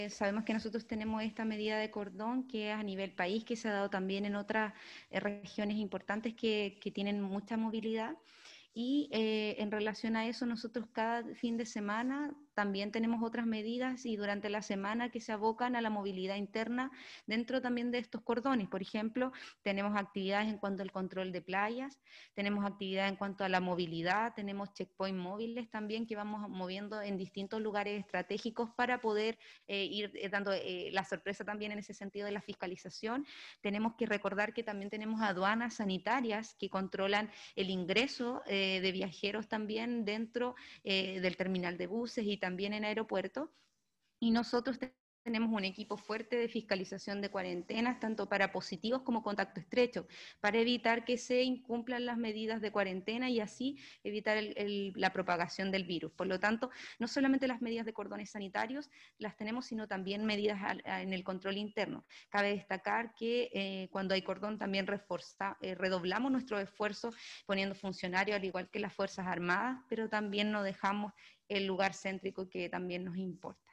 Sabemos que nosotros tenemos esta medida de cordón que es a nivel país, que se ha dado también en otras regiones importantes que tienen mucha movilidad. Y en relación a eso, nosotros cada fin de semana también tenemos otras medidas y durante la semana que se abocan a la movilidad interna dentro también de estos cordones. Por ejemplo, tenemos actividades en cuanto al control de playas, tenemos actividades en cuanto a la movilidad, tenemos checkpoint móviles también que vamos moviendo en distintos lugares estratégicos para poder ir dando la sorpresa también en ese sentido de la fiscalización. Tenemos que recordar que también tenemos aduanas sanitarias que controlan el ingreso de viajeros también dentro del terminal de buses y también en aeropuertos. Y nosotros tenemos un equipo fuerte de fiscalización de cuarentenas, tanto para positivos como contacto estrecho, para evitar que se incumplan las medidas de cuarentena y así evitar la propagación del virus. Por lo tanto, no solamente las medidas de cordones sanitarios las tenemos, sino también medidas en el control interno. Cabe destacar que cuando hay cordón también redoblamos nuestros esfuerzos poniendo funcionarios, al igual que las Fuerzas Armadas, pero también no dejamos el lugar céntrico que también nos importa.